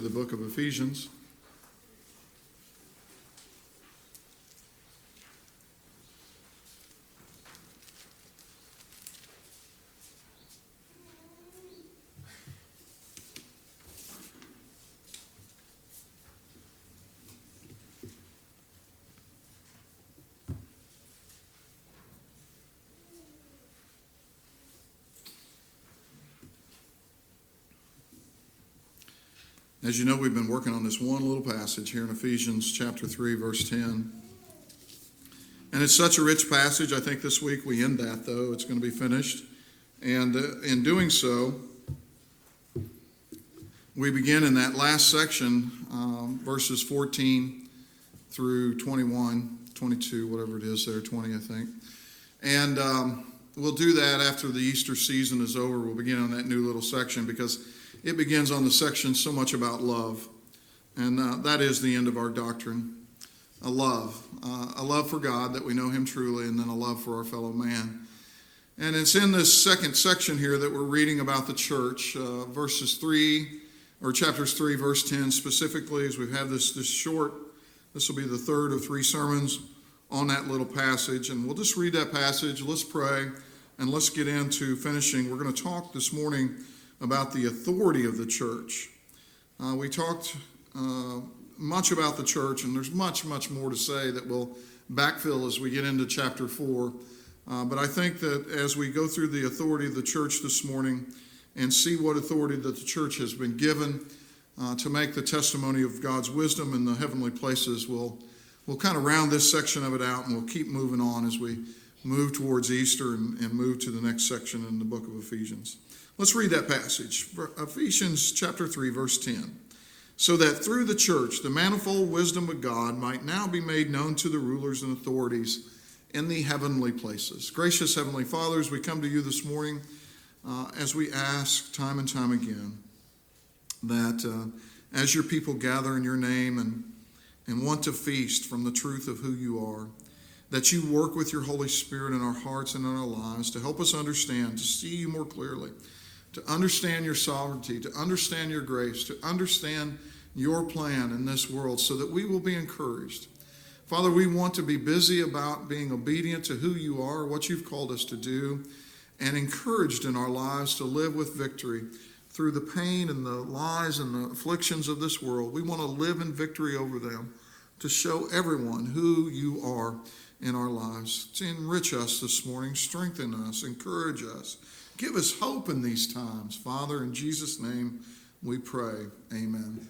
The book of Ephesians. As you know, we've been working on this one little passage here in Ephesians chapter 3, verse 10. And it's such a rich passage. I think this week we end that, though. It's going to be finished. And in doing so, we begin in that last section, verses 14 through 21, 22, whatever it is there, 20, I think. And we'll do that after the Easter season is over. We'll begin on that new little section because it begins on the section so much about love. And that is the end of our doctrine. A love for God, that we know Him truly, and then a love for our fellow man. And it's in this second section here that we're reading about the church, chapters 3, verse 10 specifically, as we've had this short, this will be the third of three sermons on that little passage. And we'll just read that passage, let's pray, and let's get into finishing. We're going to talk this morning about the authority of the church. We talked much about the church, and there's much, much more to say that we'll backfill as we get into chapter 4. But I think that as we go through the authority of the church this morning and see what authority that the church has been given to make the testimony of God's wisdom in the heavenly places, we'll kind of round this section of it out, and we'll keep moving on as we move towards Easter and move to the next section in the book of Ephesians. Let's read that passage. Ephesians chapter 3, verse 10. So that through the church, the manifold wisdom of God might now be made known to the rulers and authorities in the heavenly places. Gracious Heavenly Fathers, we come to you this morning as we ask time and time again that as your people gather in your name and want to feast from the truth of who you are, that you work with your Holy Spirit in our hearts and in our lives to help us understand, to see you more clearly, to understand your sovereignty, to understand your grace, to understand your plan in this world so that we will be encouraged. Father, we want to be busy about being obedient to who you are, what you've called us to do, and encouraged in our lives to live with victory through the pain and the lies and the afflictions of this world. We want to live in victory over them, to show everyone who you are in our lives. To enrich us this morning, strengthen us, encourage us. Give us hope in these times. Father, in Jesus' name we pray. Amen.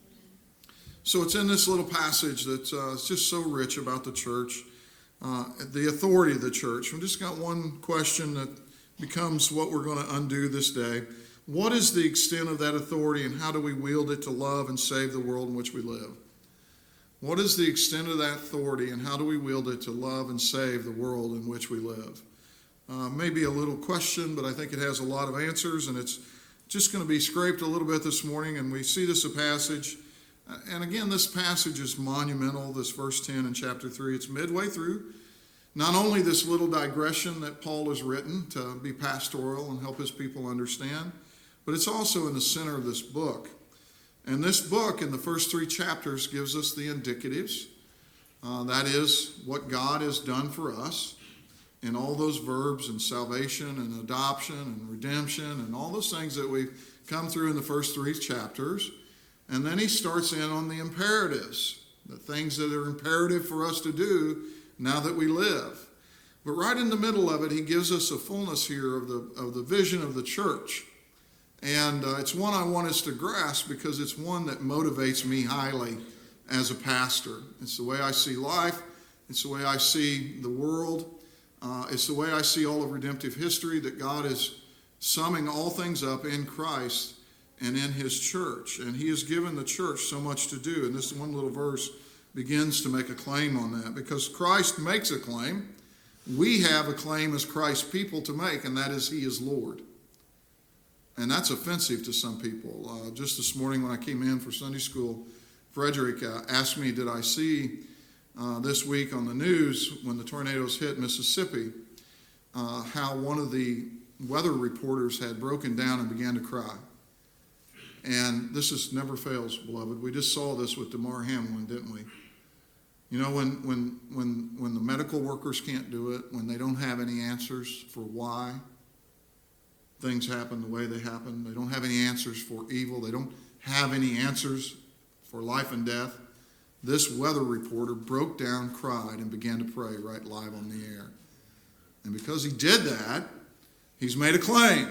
So it's in this little passage that's just so rich about the church, the authority of the church. We've just got one question that becomes what we're going to undo this day. What is the extent of that authority, and how do we wield it to love and save the world in which we live? What is the extent of that authority, and how do we wield it to love and save the world in which we live? Maybe a little question, but I think it has a lot of answers, and it's just going to be scraped a little bit this morning. And we see this a passage, and again, this passage is monumental, this verse 10 in chapter 3. It's midway through not only this little digression that Paul has written to be pastoral and help his people understand, but it's also in the center of this book. And this book, in the first 3 chapters, gives us the indicatives. That is what God has done for us in all those verbs and salvation and adoption and redemption and all those things that we've come through in the first 3 chapters. And then he starts in on the imperatives, the things that are imperative for us to do now that we live. But right in the middle of it, he gives us a fullness here of the vision of the church. And it's one I want us to grasp because it's one that motivates me highly as a pastor. It's the way I see life. It's the way I see the world. It's the way I see all of redemptive history, that God is summing all things up in Christ and in his church. And he has given the church so much to do. And this one little verse begins to make a claim on that. Because Christ makes a claim, we have a claim as Christ's people to make, and that is he is Lord. And that's offensive to some people. Just this morning when I came in for Sunday school, Frederick asked me, did I see this week on the news when the tornadoes hit Mississippi, how one of the weather reporters had broken down and began to cry. And this never fails, beloved. We just saw this with Damar Hamlin, didn't we? You know, when the medical workers can't do it, when they don't have any answers for why things happen the way they happen, they don't have any answers for evil, they don't have any answers for life and death, this weather reporter broke down, cried, and began to pray right live on the air. And because he did that, he's made a claim.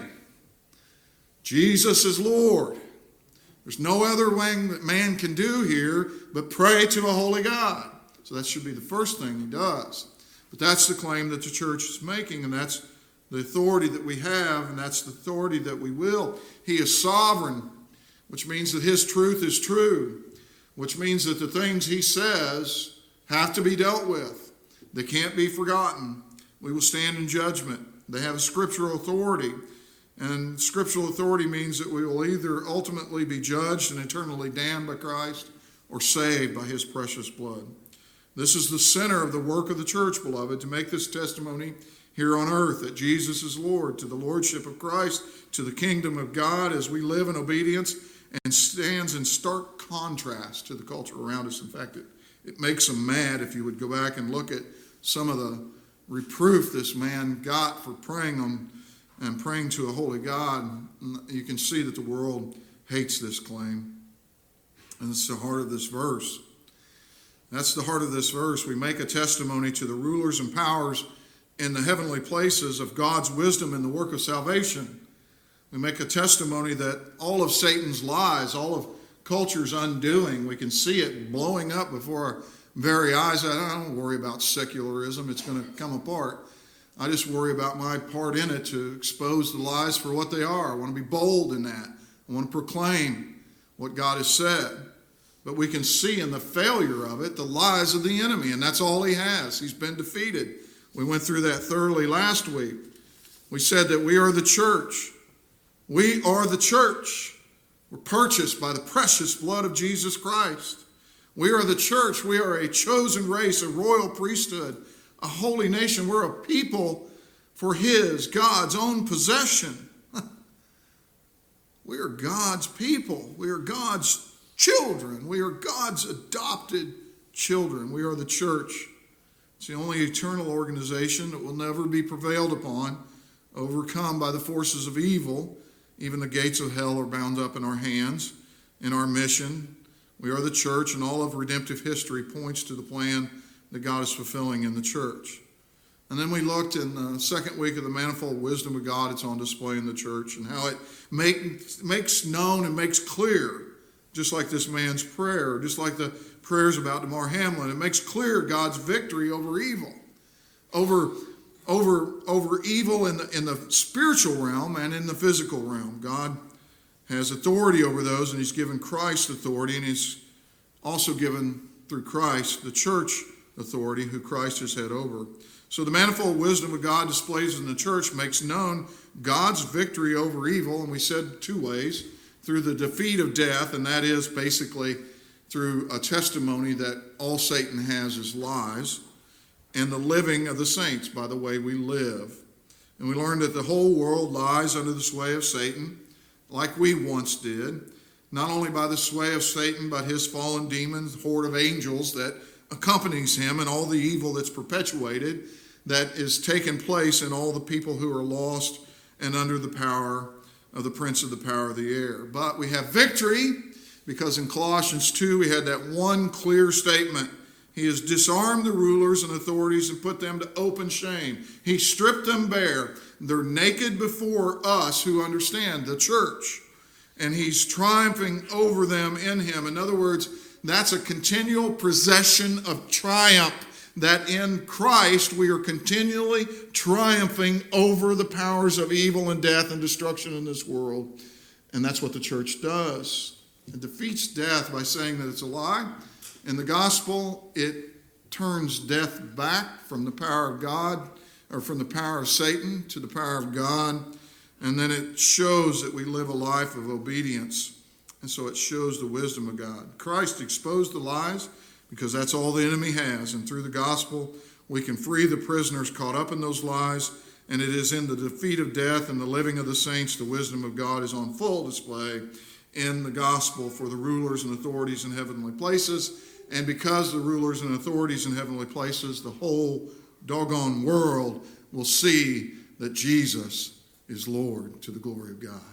Jesus is Lord. There's no other thing that man can do here but pray to a holy God. So that should be the first thing he does. But that's the claim that the church is making, and that's the authority that we have, and that's the authority that we will. He is sovereign, which means that his truth is true, which means that the things he says have to be dealt with. They can't be forgotten. We will stand in judgment. They have a scriptural authority. And scriptural authority means that we will either ultimately be judged and eternally damned by Christ or saved by his precious blood. This is the center of the work of the church, beloved, to make this testimony here on earth that Jesus is Lord, to the lordship of Christ, to the kingdom of God as we live in obedience, and stands in stark contrast to the culture around us. In fact, it makes them mad if you would go back and look at some of the reproof this man got for praying on and praying to a holy God. You can see that the world hates this claim. And it's the heart of this verse. That's the heart of this verse. We make a testimony to the rulers and powers in the heavenly places of God's wisdom in the work of salvation. We make a testimony that all of Satan's lies, all of culture's undoing, we can see it blowing up before our very eyes. I don't worry about secularism. It's going to come apart. I just worry about my part in it to expose the lies for what they are. I want to be bold in that. I want to proclaim what God has said. But we can see in the failure of it the lies of the enemy, and that's all he has. He's been defeated. We went through that thoroughly last week. We said that we are the church. We are the church. We're purchased by the precious blood of Jesus Christ. We are the church. We are a chosen race, a royal priesthood, a holy nation. We're a people for God's own possession. We are God's people. We are God's children. We are God's adopted children. We are the church. It's the only eternal organization that will never be prevailed upon, overcome by the forces of evil. Even the gates of hell are bound up in our hands. In our mission, we are the church, and all of redemptive history points to the plan that God is fulfilling in the church. And then we looked in the second week of the manifold wisdom of God. It's on display in the church, and how it makes known and makes clear, just like this man's prayer, just like the prayers about Damar Hamlin, it makes clear God's victory over evil, over evil in the spiritual realm and in the physical realm. God has authority over those, and he's given Christ authority, and he's also given through Christ the church authority, who Christ is head over. So the manifold wisdom of God displays in the church makes known God's victory over evil, and we said two ways: through the defeat of death, and that is basically through a testimony that all Satan has is lies, and the living of the saints by the way we live. And we learned that the whole world lies under the sway of Satan, like we once did, not only by the sway of Satan, but his fallen demons, horde of angels that accompanies him, and all the evil that's perpetuated, that is taking place in all the people who are lost and under the power of the prince of the power of the air. But we have victory, because in Colossians 2 we had that one clear statement. He has disarmed the rulers and authorities and put them to open shame. He stripped them bare. They're naked before us who understand, the church. And he's triumphing over them in him. In other words, that's a continual possession of triumph, that in Christ we are continually triumphing over the powers of evil and death and destruction in this world. And that's what the church does. It defeats death by saying that it's a lie. In the gospel, it turns death back from the power of God, or from the power of Satan to the power of God. And then it shows that we live a life of obedience. And so it shows the wisdom of God. Christ exposed the lies because that's all the enemy has. And through the gospel, we can free the prisoners caught up in those lies. And it is in the defeat of death and the living of the saints, the wisdom of God is on full display in the gospel for the rulers and authorities in heavenly places. And because the rulers and authorities in heavenly places, the whole doggone world will see that Jesus is Lord to the glory of God.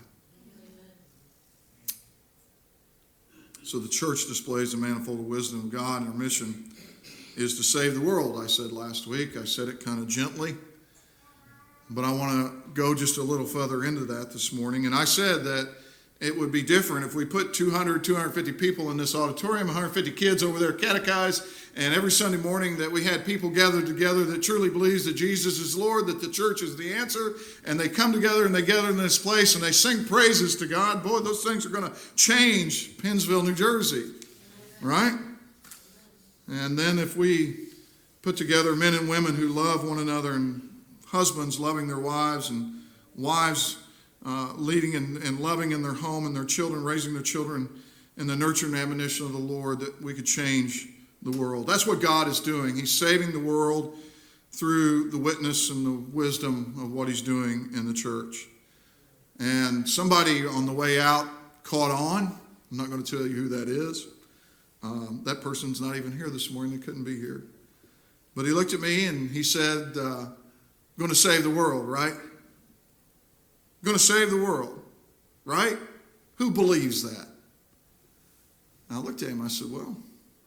So the church displays the manifold wisdom of God, and our mission is to save the world. I said last week, I said it kind of gently, but I want to go just a little further into that this morning. And I said that it would be different if we put 200, 250 people in this auditorium, 150 kids over there catechized, and every Sunday morning that we had people gathered together that truly believes that Jesus is Lord, that the church is the answer, and they come together and they gather in this place and they sing praises to God. Boy, those things are going to change Pennsville, New Jersey, right? And then if we put together men and women who love one another, and husbands loving their wives, and wives leading and loving in their home, and their children, raising their children in the nurture and admonition of the Lord, that we could change the world. That's what God is doing. He's saving the world through the witness and the wisdom of what he's doing in the church. And somebody on the way out caught on. I'm not going to tell you who that is. That person's not even here this morning. They couldn't be here. But he looked at me and he said, I'm going to save the world, right? I'm going to save the world, right? Who believes that? And I looked at him. I said, well,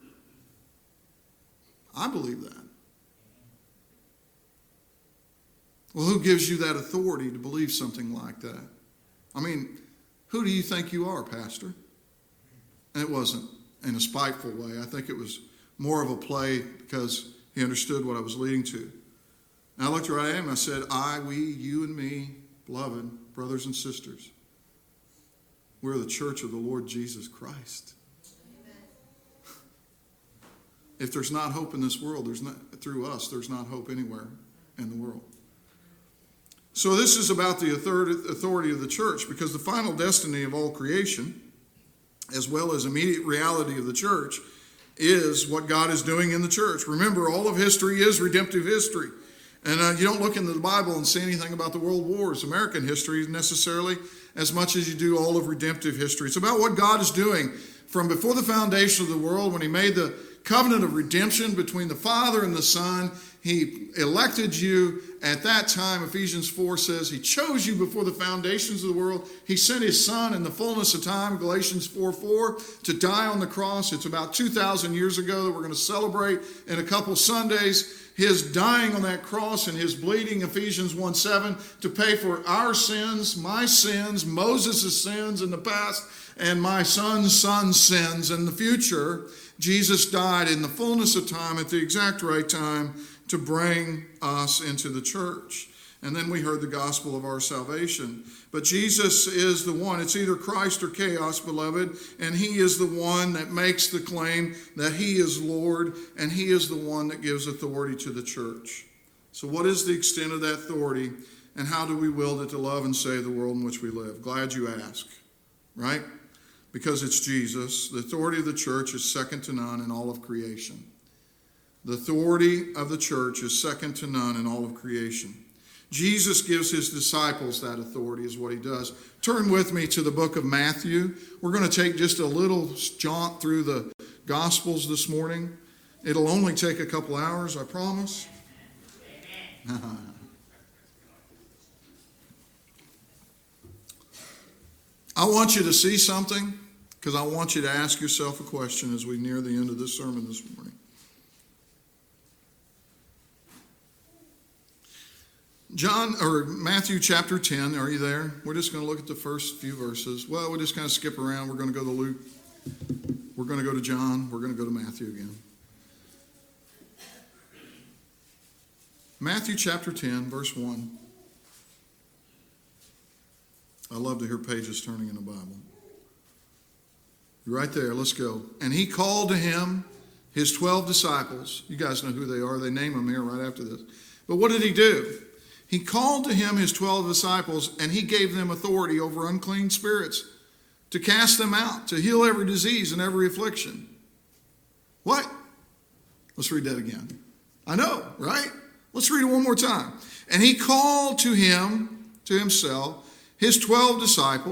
I believe that. Well, who gives you that authority to believe something like that? I mean, who do you think you are, Pastor? And it wasn't in a spiteful way. I think it was more of a play because he understood what I was leading to. And I looked right at him and I said, I, we, you and me, beloved brothers and sisters, we're the church of the Lord Jesus Christ. If there's not hope in this world, through us, there's not hope anywhere in the world. So this is about the authority of the church, because the final destiny of all creation, as well as immediate reality of the church, is what God is doing in the church. Remember, all of history is redemptive history. And you don't look into the Bible and see anything about the world wars, American history necessarily, as much as you do all of redemptive history. It's about what God is doing from before the foundation of the world, when he made the covenant of redemption between the Father and the Son. He elected you at that time. Ephesians 4 says he chose you before the foundations of the world. He sent his Son in the fullness of time, Galatians 4:4, to die on the cross. It's about 2,000 years ago that we're going to celebrate in a couple Sundays. His dying on that cross and his bleeding, Ephesians 1:7, to pay for our sins, my sins, Moses' sins in the past, and my son's sins in the future. Jesus died in the fullness of time at the exact right time to bring us into the church. And then we heard the gospel of our salvation. But Jesus is the one. It's either Christ or chaos, beloved. And he is the one that makes the claim that he is Lord. And he is the one that gives authority to the church. So what is the extent of that authority? And how do we wield it to love and save the world in which we live? Glad you ask. Right? Because it's Jesus. The authority of the church is second to none in all of creation. The authority of the church is second to none in all of creation. Jesus gives his disciples that authority, is what he does. Turn with me to the book of Matthew. We're going to take just a little jaunt through the Gospels this morning. It'll only take a couple hours, I promise. I want you to see something, because I want you to ask yourself a question as we near the end of this sermon this morning. Matthew chapter 10, are you there? We're just going to look at the first few verses. Well, we'll just kind of skip around. We're going to go to Luke. We're going to go to John. We're going to go to Matthew again. Matthew chapter 10, verse 1. I love to hear pages turning in the Bible. You're right there. Let's go. And he called to him his 12 disciples. You guys know who they are. They name them here right after this. But what did he do? He called to him his 12 disciples, and he gave them authority over unclean spirits to cast them out, to heal every disease and every affliction. What? Let's read that again. I know, right? Let's read it one more time. And he called to himself his 12 disciples,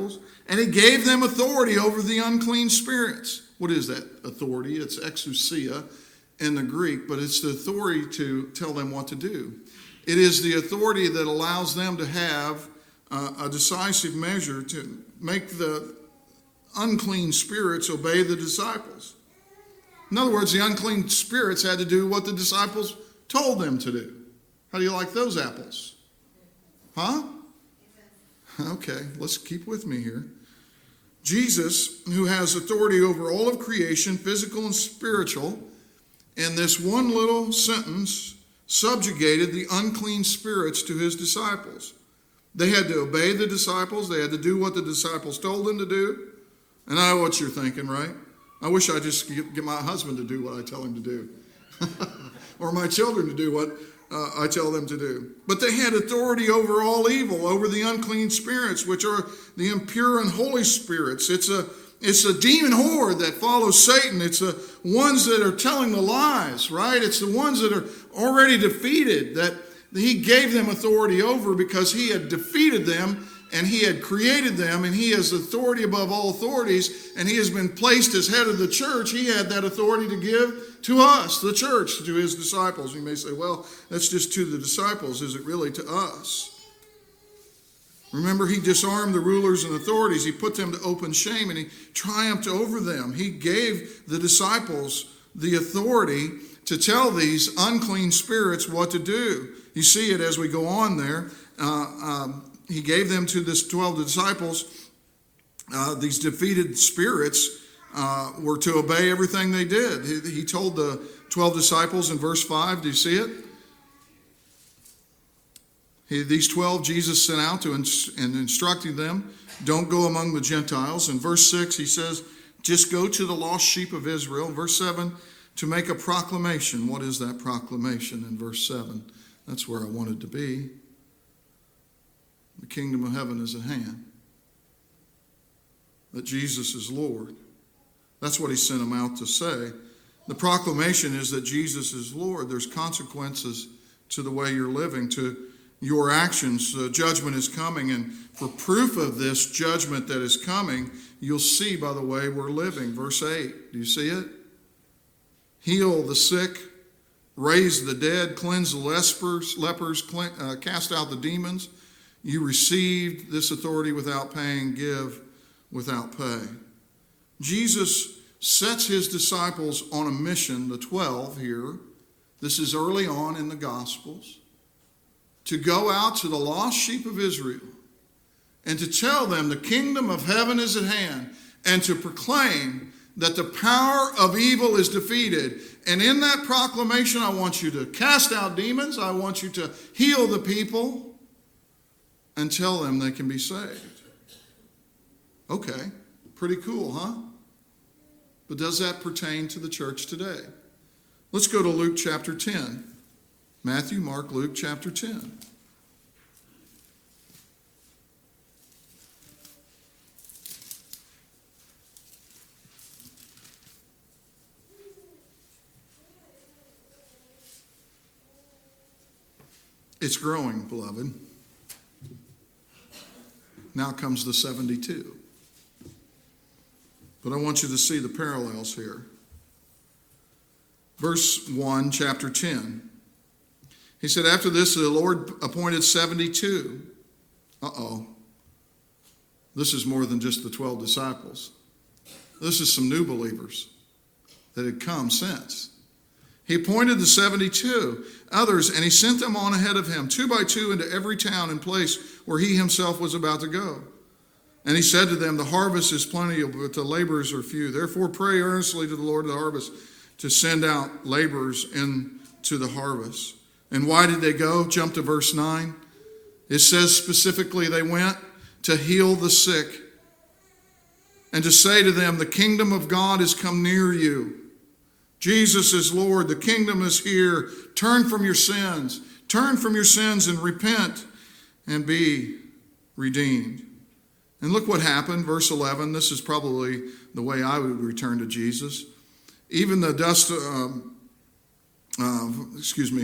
And he gave them authority over the unclean spirits. What is that authority? It's exousia in the Greek, but it's the authority to tell them what to do. It is the authority that allows them to have a decisive measure to make the unclean spirits obey the disciples. In other words, the unclean spirits had to do what the disciples told them to do. How do you like those apples? Huh? Okay, let's keep with me here. Jesus, who has authority over all of creation, physical and spiritual, in this one little sentence, subjugated the unclean spirits to his disciples. They had to obey the disciples. They had to do what the disciples told them to do. And I know what you're thinking, right? I wish I just could get my husband to do what I tell him to do. Or my children to do what I tell them to do. But they had authority over all evil, over the unclean spirits, which are the impure and holy spirits. It's a demon horde that follows Satan. It's the ones that are telling the lies, right? It's the ones that are already defeated, that he gave them authority over because he had defeated them and he had created them, and he has authority above all authorities, and he has been placed as head of the church. He had that authority to give to us, the church, to his disciples. You may say, well, that's just to the disciples. Is it really to us? Remember, he disarmed the rulers and authorities. He put them to open shame, and he triumphed over them. He gave the disciples the authority to tell these unclean spirits what to do. You see it as we go on there. He gave them to this 12 disciples. These defeated spirits were to obey everything they did. He told the 12 disciples in verse 5, do you see it? These 12 Jesus sent out and instructing them, don't go among the Gentiles. In verse 6, he says, just go to the lost sheep of Israel. In verse 7, to make a proclamation. What is that proclamation in verse 7? That's where I wanted to be. The kingdom of heaven is at hand. That Jesus is Lord. That's what he sent them out to say. The proclamation is that Jesus is Lord. There's consequences to the way you're living, to your actions. Judgment is coming, and for proof of this judgment that is coming, you'll see by the way we're living. Verse 8, do you see it? Heal the sick, raise the dead, cleanse the lepers, cast out the demons. You received this authority without paying, give without pay. Jesus sets his disciples on a mission, the 12 here. This is early on in the Gospels. To go out to the lost sheep of Israel and to tell them the kingdom of heaven is at hand, and to proclaim that the power of evil is defeated. And in that proclamation, I want you to cast out demons. I want you to heal the people and tell them they can be saved. Okay, pretty cool, huh? But does that pertain to the church today? Let's go to Luke chapter 10. Matthew, Mark, Luke chapter 10. It's growing, beloved. Now comes the 72. But I want you to see the parallels here. Verse 1, chapter 10. He said, after this, the Lord appointed 72. This is more than just the 12 disciples. This is some new believers that had come since. He appointed the 72 others, and he sent them on ahead of him, 2 by 2, into every town and place where he himself was about to go. And he said to them, the harvest is plenty, but the laborers are few. Therefore pray earnestly to the Lord of the harvest to send out laborers into the harvest. And why did they go? Jump to verse 9. It says specifically they went to heal the sick and to say to them, the kingdom of God has come near you. Jesus is Lord. The kingdom is here. Turn from your sins. Turn from your sins and repent and be redeemed. And look what happened. Verse 11. This is probably the way I would return to Jesus. Even the dust,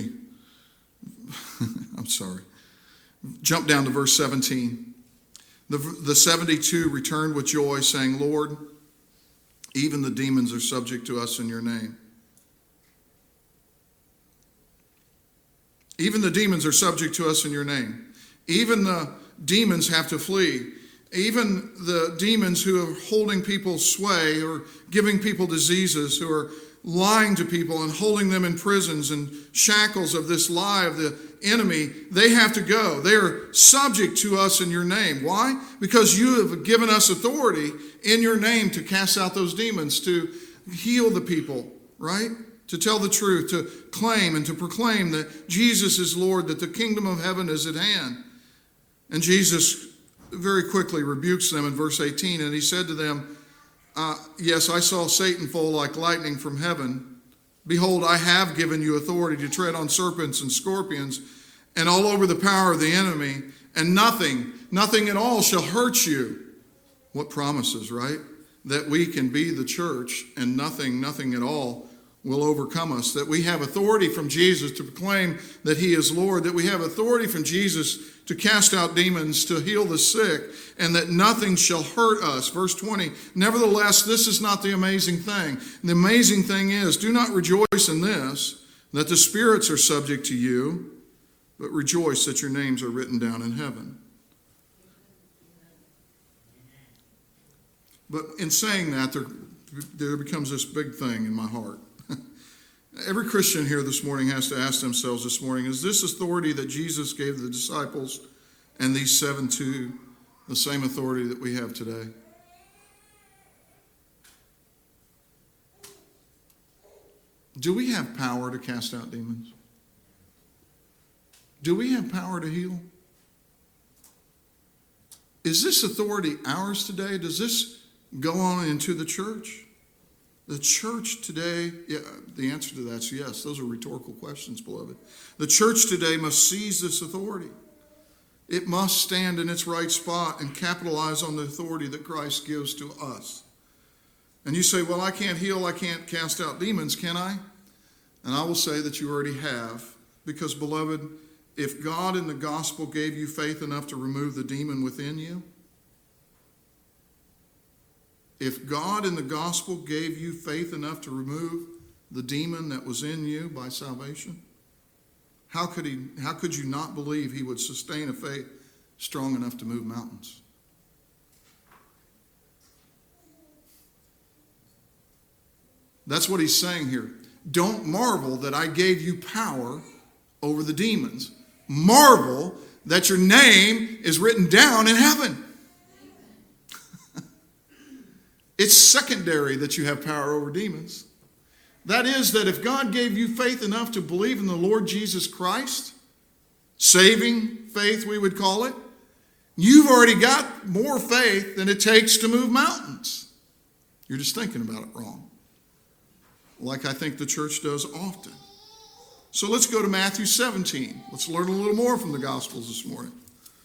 I'm sorry. Jump down to verse 17. The 72 returned with joy, saying, Lord, even the demons are subject to us in your name. Even the demons are subject to us in your name. Even the demons have to flee. Even the demons who are holding people sway or giving people diseases, who are lying to people and holding them in prisons and shackles of this lie of the enemy, they have to go. They are subject to us in your name. Why? Because you have given us authority in your name to cast out those demons, to heal the people, right? To tell the truth, to claim and to proclaim that Jesus is Lord, that the kingdom of heaven is at hand. And Jesus very quickly rebukes them in verse 18, and he said to them, yes, I saw Satan fall like lightning from heaven. Behold, I have given you authority to tread on serpents and scorpions and all over the power of the enemy, and nothing at all shall hurt you. What promises, right? That we can be the church and nothing at all will overcome us. That we have authority from Jesus to proclaim that he is Lord. That we have authority from Jesus to cast out demons, to heal the sick, and that nothing shall hurt us. Verse 20, nevertheless, this is not the amazing thing. The amazing thing is, do not rejoice in this, that the spirits are subject to you, but rejoice that your names are written down in heaven. But in saying that, there becomes this big thing in my heart. Every Christian here this morning has to ask themselves this morning, is this authority that Jesus gave the disciples and these 72 the same authority that we have today? Do we have power to cast out demons? Do we have power to heal? Is this authority ours today? Does this go on into the church? The church today, yeah, the answer to that is yes. Those are rhetorical questions, beloved. The church today must seize this authority. It must stand in its right spot and capitalize on the authority that Christ gives to us. And you say, well, I can't heal, I can't cast out demons, can I? And I will say that you already have. Because, beloved, if God in the gospel gave you faith enough to remove the demon within you, if God in the gospel gave you faith enough to remove the demon that was in you by salvation, how could you not believe he would sustain a faith strong enough to move mountains? That's what he's saying here. Don't marvel that I gave you power over the demons. Marvel that your name is written down in heaven. It's secondary that you have power over demons. That is, that if God gave you faith enough to believe in the Lord Jesus Christ, saving faith we would call it, you've already got more faith than it takes to move mountains. You're just thinking about it wrong, like I think the church does often. So let's go to Matthew 17. Let's learn a little more from the Gospels this morning.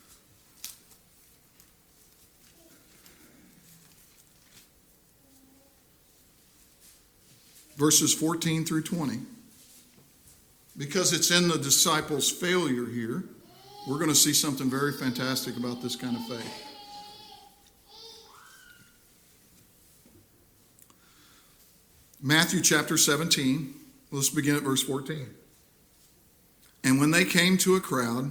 Verses 14 through 20. Because it's in the disciples' failure here, we're going to see something very fantastic about this kind of faith. Matthew chapter 17, let's begin at verse 14. And when they came to a crowd,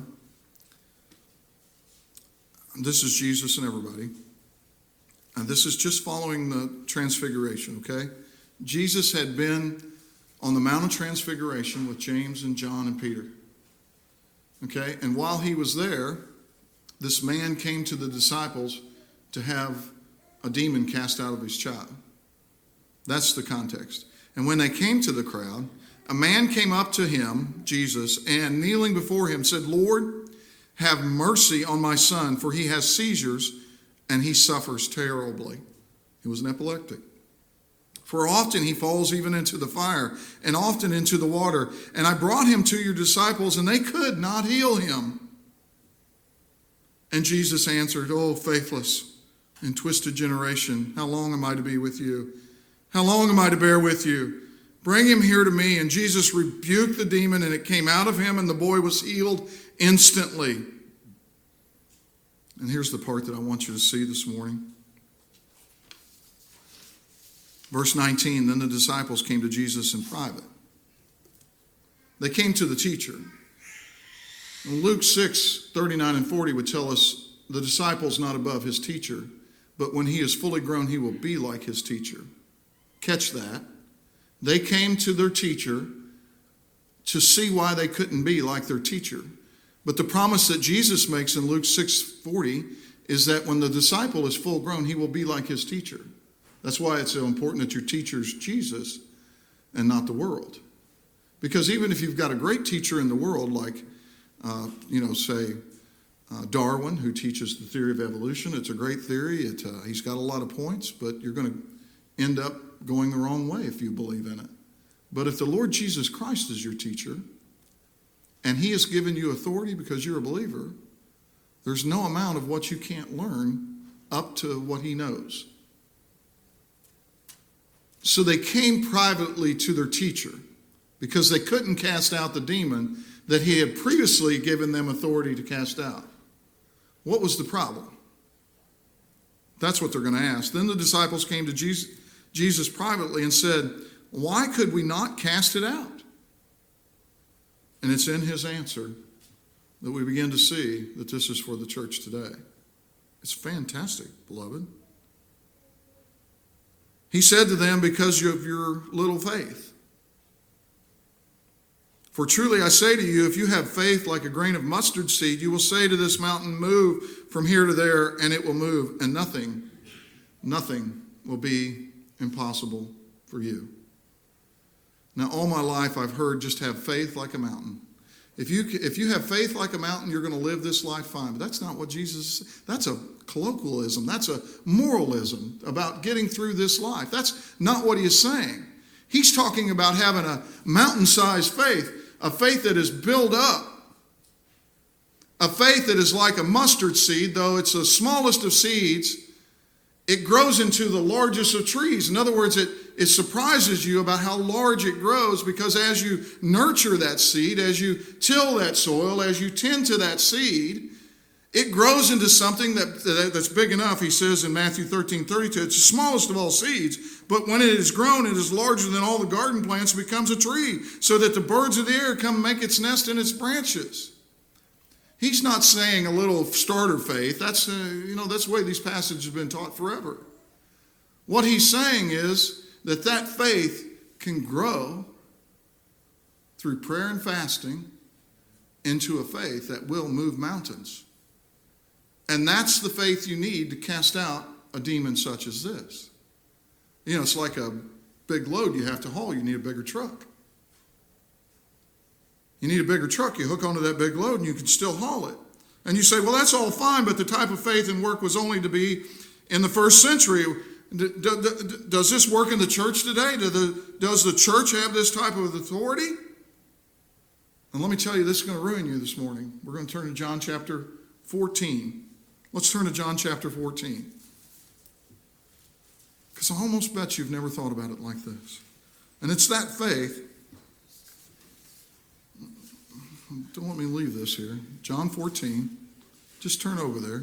this is Jesus and everybody, and this is just following the transfiguration, okay? Jesus had been on the Mount of Transfiguration with James and John and Peter. Okay, and while he was there, this man came to the disciples to have a demon cast out of his child. That's the context. And when they came to the crowd, a man came up to him, Jesus, and kneeling before him said, Lord, have mercy on my son, for he has seizures and he suffers terribly. He was an epileptic. For often he falls even into the fire and often into the water. And I brought him to your disciples, and they could not heal him. And Jesus answered, O faithless and twisted generation, how long am I to be with you? How long am I to bear with you? Bring him here to me. And Jesus rebuked the demon, and it came out of him, and the boy was healed instantly. And here's the part that I want you to see this morning. Verse 19, then the disciples came to Jesus in private. They came to the teacher. And Luke 6, 39 and 40 would tell us the disciple's not above his teacher, but when he is fully grown, he will be like his teacher. Catch that. They came to their teacher to see why they couldn't be like their teacher. But the promise that Jesus makes in Luke 6:40 is that when the disciple is full grown, he will be like his teacher. That's why it's so important that your teacher's Jesus and not the world. Because even if you've got a great teacher in the world, like, Darwin, who teaches the theory of evolution, it's a great theory. He's got a lot of points, but you're going to end up going the wrong way if you believe in it. But if the Lord Jesus Christ is your teacher, and he has given you authority because you're a believer, there's no amount of what you can't learn up to what he knows. So they came privately to their teacher because they couldn't cast out the demon that he had previously given them authority to cast out. What was the problem? That's what they're going to ask. Then the disciples came to Jesus privately and said, why could we not cast it out? And it's in his answer that we begin to see that this is for the church today. It's fantastic, beloved. He said to them, because of your little faith. For truly I say to you, if you have faith like a grain of mustard seed, you will say to this mountain, move from here to there, and it will move, and nothing will be impossible for you. Now, all my life I've heard just have faith like a mountain. If you have faith like a mountain, you're going to live this life fine. But that's not what Jesus, that's a colloquialism. That's a moralism about getting through this life. That's not what he is saying. He's talking about having a mountain-sized faith, a faith that is built up, a faith that is like a mustard seed, though it's the smallest of seeds. It grows into the largest of trees. In other words, it surprises you about how large it grows, because as you nurture that seed, as you till that soil, as you tend to that seed, it grows into something that's big enough. He says in Matthew 13:32, it's the smallest of all seeds, but when it is grown, it is larger than all the garden plants, and becomes a tree, so that the birds of the air come make its nest in its branches. He's not saying a little starter faith. That's the way these passages have been taught forever. What he's saying is that faith can grow through prayer and fasting into a faith that will move mountains. And that's the faith you need to cast out a demon such as this. It's like a big load you have to haul. You need a bigger truck. You need a bigger truck. You hook onto that big load and you can still haul it. And you say, well, that's all fine, but the type of faith and work was only to be in the first century. Does this work in the church today? Does the church have this type of authority? And let me tell you, this is going to ruin you this morning. We're going to turn to John chapter 14. Let's turn to John chapter 14. Because I almost bet you've never thought about it like this. And it's that faith. Don't let me leave this here. John 14. Just turn over there.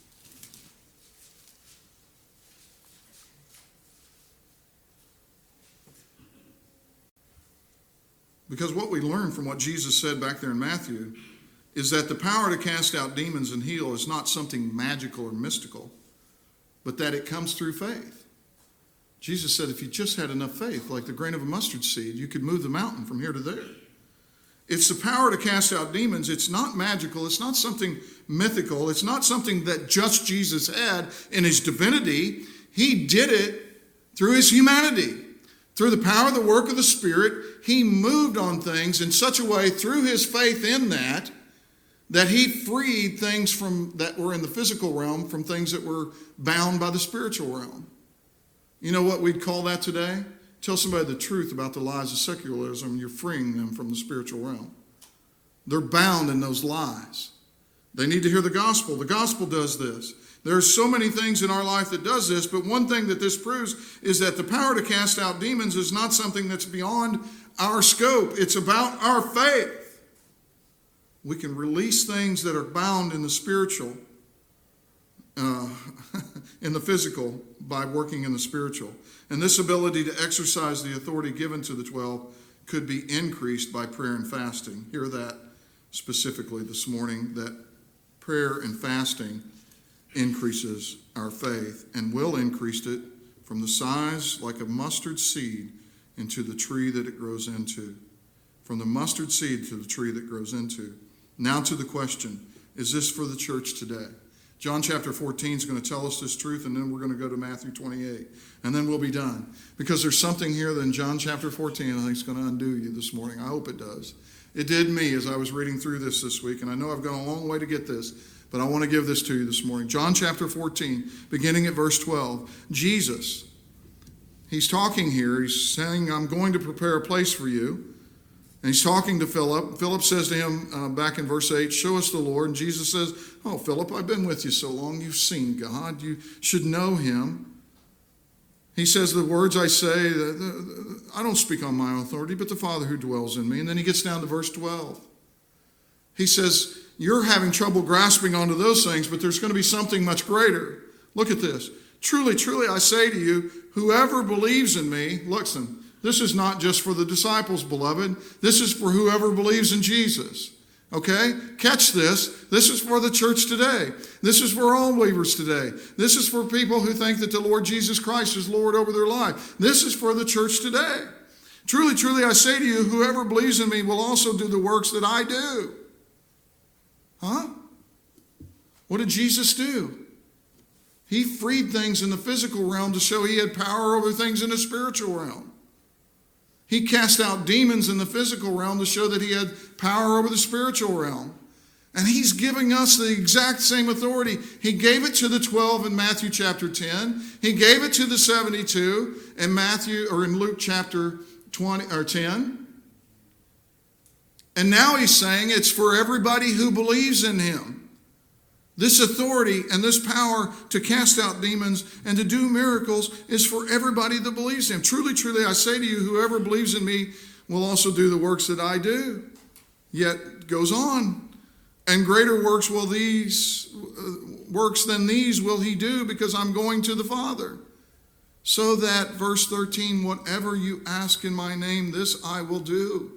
Because what we learn from what Jesus said back there in Matthew is that the power to cast out demons and heal is not something magical or mystical, but that it comes through faith. Jesus said if you just had enough faith, like the grain of a mustard seed, you could move the mountain from here to there. It's the power to cast out demons. It's not magical. It's not something mythical. It's not something that just Jesus had in his divinity. He did it through his humanity. Through the power of the work of the Spirit, he moved on things in such a way through his faith in that he freed things that were in the physical realm from things that were bound by the spiritual realm. You know what we'd call that today? Tell somebody the truth about the lies of secularism, and you're freeing them from the spiritual realm. They're bound in those lies. They need to hear the gospel. The gospel does this. There are so many things in our life that does this, but one thing that this proves is that the power to cast out demons is not something that's beyond our scope. It's about our faith. We can release things that are bound in the spiritual in the physical by working in the spiritual. And this ability to exercise the authority given to the 12 could be increased by prayer and fasting. Hear that specifically this morning, that prayer and fasting increases our faith and will increase it from the size like a mustard seed into the tree that it grows into. From the mustard seed to the tree that grows into. Now to the question, is this for the church today? John chapter 14 is going to tell us this truth, and then we're going to go to Matthew 28, and then we'll be done. Because there's something here that in John chapter 14 I think is going to undo you this morning. I hope it does. It did me as I was reading through this week, and I know I've gone a long way to get this, but I want to give this to you this morning. John chapter 14, beginning at verse 12. Jesus, he's talking here. He's saying, I'm going to prepare a place for you. And he's talking to Philip. Philip says to him back in verse 8, show us the Lord. And Jesus says, oh, Philip, I've been with you so long. You've seen God. You should know him. He says, the words I say, I don't speak on my own authority, but the Father who dwells in me. And then he gets down to verse 12. He says, you're having trouble grasping onto those things, but there's going to be something much greater. Look at this. Truly, truly, I say to you, whoever believes in me, listen, this is not just for the disciples, beloved. This is for whoever believes in Jesus. Okay? Catch this. This is for the church today. This is for all believers today. This is for people who think that the Lord Jesus Christ is Lord over their life. This is for the church today. Truly, truly, I say to you, whoever believes in me will also do the works that I do. Huh? What did Jesus do? He freed things in the physical realm to show he had power over things in the spiritual realm. He cast out demons in the physical realm to show that he had power over the spiritual realm. And he's giving us the exact same authority. He gave it to the 12 in Matthew chapter 10. He gave it to the 72 in Luke chapter 20 or 10. And now he's saying it's for everybody who believes in him. This authority and this power to cast out demons and to do miracles is for everybody that believes in him. Truly, truly, I say to you, whoever believes in me will also do the works that I do. Yet goes on, and greater works than these will he do, because I'm going to the Father. So that, verse 13, whatever you ask in my name, this I will do,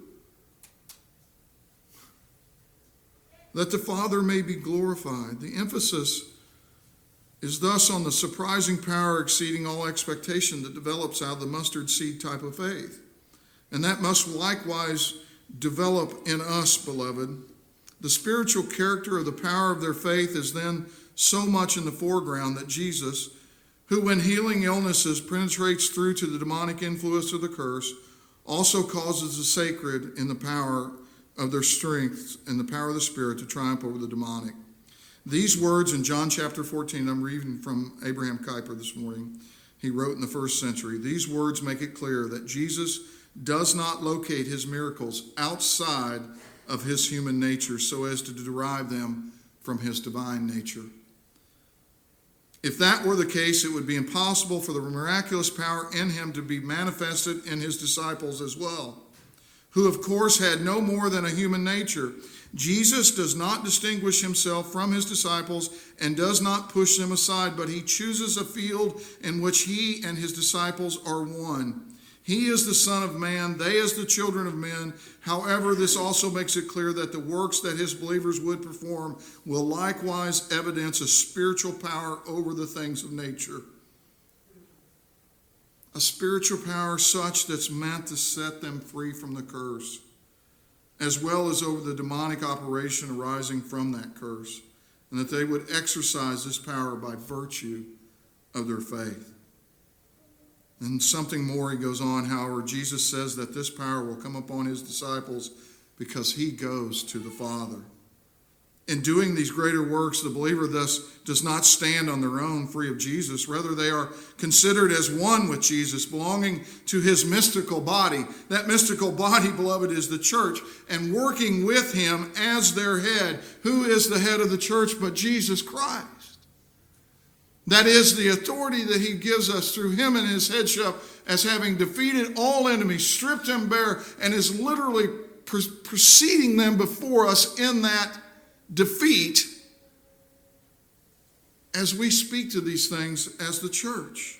that the Father may be glorified. The emphasis is thus on the surprising power exceeding all expectation that develops out of the mustard seed type of faith. And that must likewise develop in us, beloved. The spiritual character of the power of their faith is then so much in the foreground that Jesus, who when healing illnesses penetrates through to the demonic influence of the curse, also causes the sacred in the power of their strength and the power of the Spirit to triumph over the demonic. These words in John chapter 14, I'm reading from Abraham Kuyper this morning. He wrote in the 1st century, these words make it clear that Jesus does not locate his miracles outside of his human nature so as to derive them from his divine nature. If that were the case, it would be impossible for the miraculous power in him to be manifested in his disciples as well, who of course had no more than a human nature. Jesus does not distinguish himself from his disciples and does not push them aside, but he chooses a field in which he and his disciples are one. He is the Son of Man, they as the children of men. However, this also makes it clear that the works that his believers would perform will likewise evidence a spiritual power over the things of nature. A spiritual power such that's meant to set them free from the curse, as well as over the demonic operation arising from that curse, and that they would exercise this power by virtue of their faith. And something more, he goes on, however, Jesus says that this power will come upon his disciples because he goes to the Father. In doing these greater works, the believer thus does not stand on their own free of Jesus. Rather, they are considered as one with Jesus, belonging to his mystical body. That mystical body, beloved, is the church, and working with him as their head. Who is the head of the church but Jesus Christ? That is the authority that he gives us through him and his headship as having defeated all enemies, stripped them bare, and is literally preceding them before us in that defeat as we speak to these things as the church.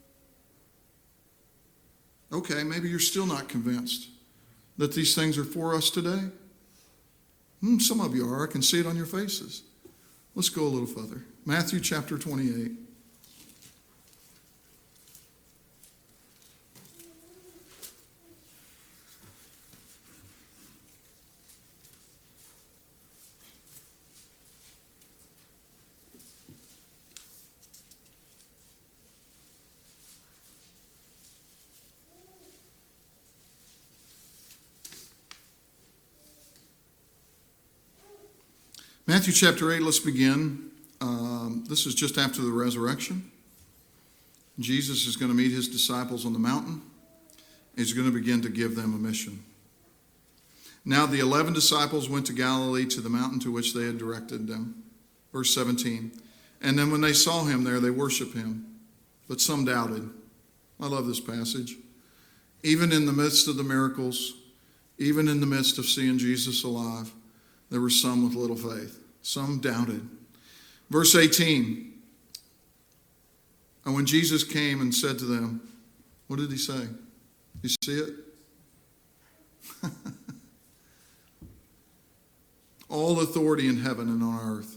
Okay, maybe you're still not convinced that these things are for us today. Some of you are. I can see it on your faces. Let's go a little further. Matthew chapter 28. Matthew chapter 8, let's begin. This is just after the resurrection. Jesus is going to meet his disciples on the mountain. He's going to begin to give them a mission. Now the 11 disciples went to Galilee, to the mountain to which they had directed them. Verse 17. And then when they saw him there, they worshiped him. But some doubted. I love this passage. Even in the midst of the miracles, even in the midst of seeing Jesus alive, there were some with little faith. Some doubted. Verse 18. And when Jesus came and said to them, what did he say? You see it? All authority in heaven and on earth.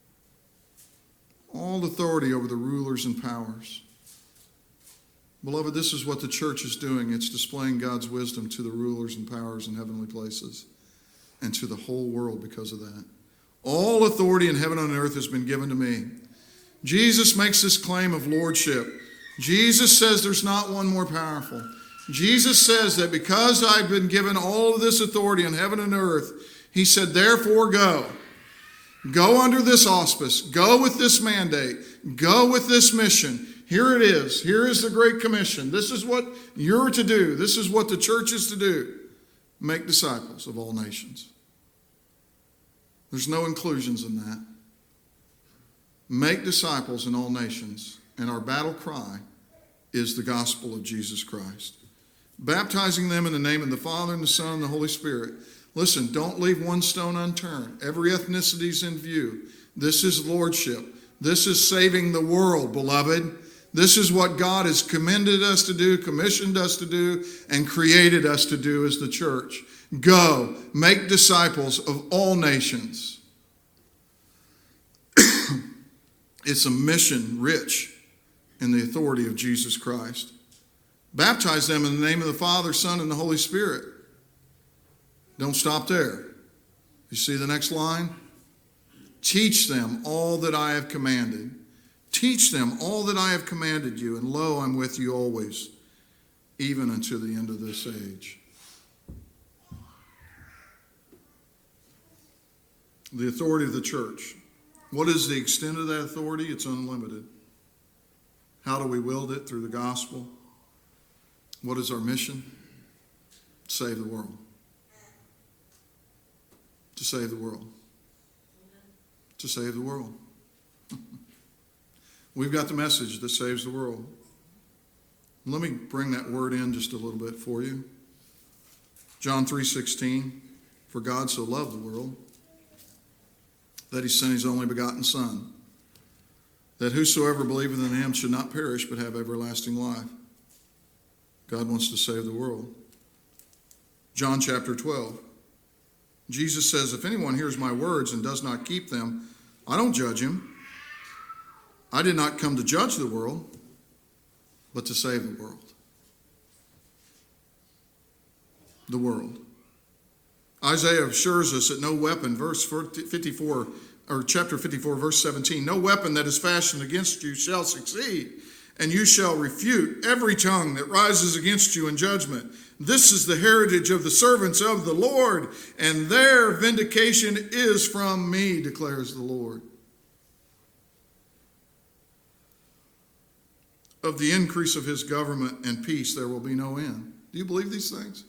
All authority over the rulers and powers. Beloved, this is what the church is doing. It's displaying God's wisdom to the rulers and powers in heavenly places and to the whole world because of that. All authority in heaven and on earth has been given to me. Jesus makes this claim of lordship. Jesus says there's not one more powerful. Jesus says that because I've been given all of this authority in heaven and earth, he said, therefore go. Go under this auspice. Go with this mandate. Go with this mission. Here it is. Here is the Great Commission. This is what you're to do. This is what the church is to do. Make disciples of all nations. There's no inclusions in that. Make disciples in all nations. And our battle cry is the gospel of Jesus Christ. Baptizing them in the name of the Father and the Son and the Holy Spirit. Listen, don't leave one stone unturned. Every ethnicity is in view. This is lordship. This is saving the world, beloved. This is what God has commended us to do, commissioned us to do, and created us to do as the church. Go, make disciples of all nations. It's a mission rich in the authority of Jesus Christ. Baptize them in the name of the Father, Son, and the Holy Spirit. Don't stop there. You see the next line? Teach them all that I have commanded. Teach them all that I have commanded you, and lo, I'm with you always, even unto the end of this age. The authority of the church. What is the extent of that authority? It's unlimited. How do we wield it? Through the gospel. What is our mission? To save the world. To save the world. To save the world. We've got the message that saves the world. Let me bring that word in just a little bit for you. John 3:16, for God so loved the world that he sent his only begotten Son, that whosoever believeth in him should not perish but have everlasting life. God wants to save the world. John chapter 12. Jesus says, if anyone hears my words and does not keep them, I don't judge him. I did not come to judge the world, but to save the world. The world. Isaiah assures us that no weapon, chapter 54, verse 17, no weapon that is fashioned against you shall succeed, and you shall refute every tongue that rises against you in judgment. This is the heritage of the servants of the Lord, and their vindication is from me, declares the Lord. Of the increase of his government and peace there will be no end. Do you believe these things?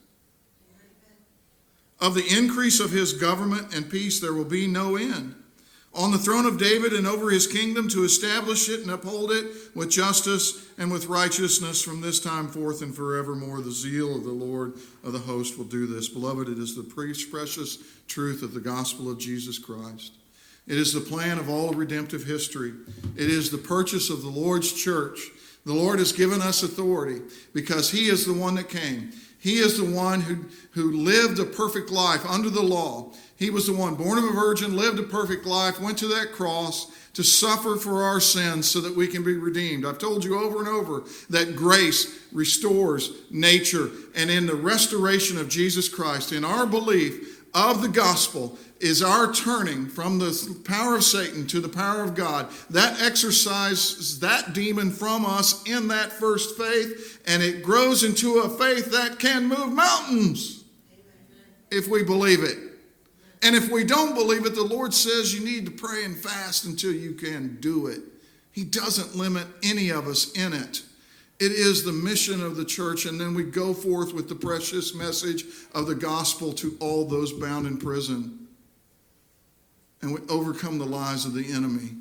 Of the increase of his government and peace there will be no end. On the throne of David and over his kingdom, to establish it and uphold it with justice and with righteousness from this time forth and forevermore. The zeal of the Lord of the host will do this. Beloved, it is the precious truth of the gospel of Jesus Christ. It is the plan of all of redemptive history. It is the purchase of the Lord's church. The Lord has given us authority because He is the one that came. He is the one who lived a perfect life under the law. He was the one born of a virgin, lived a perfect life, went to that cross to suffer for our sins so that we can be redeemed. I've told you over and over that grace restores nature. And in the restoration of Jesus Christ, in our belief of the gospel, is our turning from the power of Satan to the power of God. That exorcises that demon from us in that first faith, and it grows into a faith that can move mountains if we believe it. And if we don't believe it, the Lord says you need to pray and fast until you can do it. He doesn't limit any of us in it. It is the mission of the church, and then we go forth with the precious message of the gospel to all those bound in prison. And we overcome the lies of the enemy.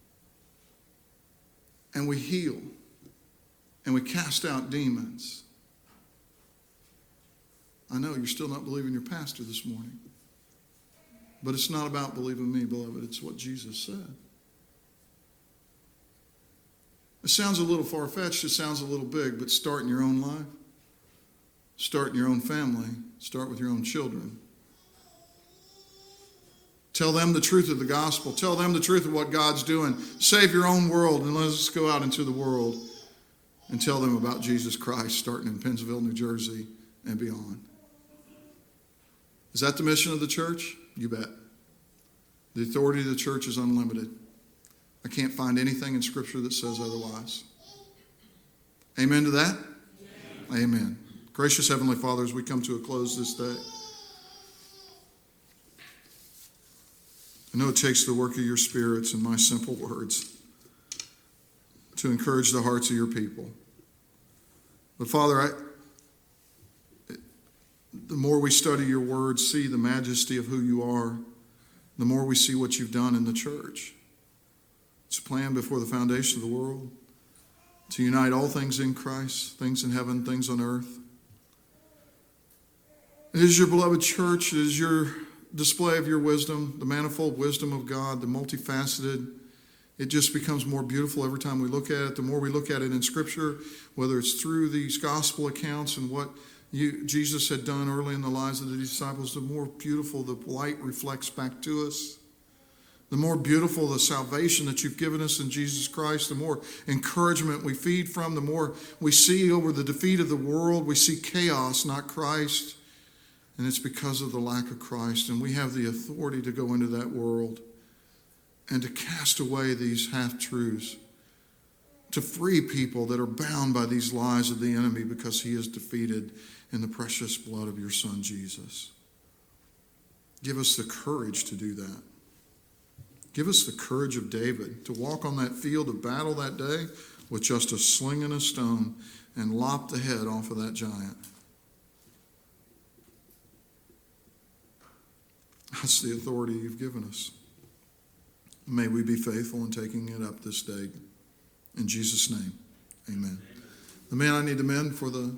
And we heal. And we cast out demons. I know you're still not believing your pastor this morning. But it's not about believing me, beloved. It's what Jesus said. It sounds a little far-fetched. It sounds a little big. But start in your own life. Start in your own family. Start with your own children. Tell them the truth of the gospel. Tell them the truth of what God's doing. Save your own world and let us go out into the world and tell them about Jesus Christ, starting in Pennsylvania, New Jersey, and beyond. Is that the mission of the church? You bet. The authority of the church is unlimited. I can't find anything in Scripture that says otherwise. Amen to that? Amen. Amen. Gracious Heavenly Father, as we come to a close this day, I know it takes the work of your spirits and my simple words to encourage the hearts of your people. But Father, the more we study your word, see the majesty of who you are, the more we see what you've done in the church. It's a plan before the foundation of the world to unite all things in Christ, things in heaven, things on earth. It is your beloved church. It is your display of your wisdom, the manifold wisdom of God, the multifaceted. It just becomes more beautiful every time we look at it. The more we look at it in Scripture, whether it's through these gospel accounts and what Jesus had done early in the lives of the disciples, the more beautiful the light reflects back to us. The more beautiful the salvation that you've given us in Jesus Christ, the more encouragement we feed from, the more we see over the defeat of the world. We see chaos, not Christ. And it's because of the lack of Christ. And we have the authority to go into that world and to cast away these half-truths, to free people that are bound by these lies of the enemy because he is defeated in the precious blood of your Son, Jesus. Give us the courage to do that. Give us the courage of David to walk on that field of battle that day with just a sling and a stone and lop the head off of that giant. That's the authority you've given us. May we be faithful in taking it up this day. In Jesus' name, amen. The man I need to mend for the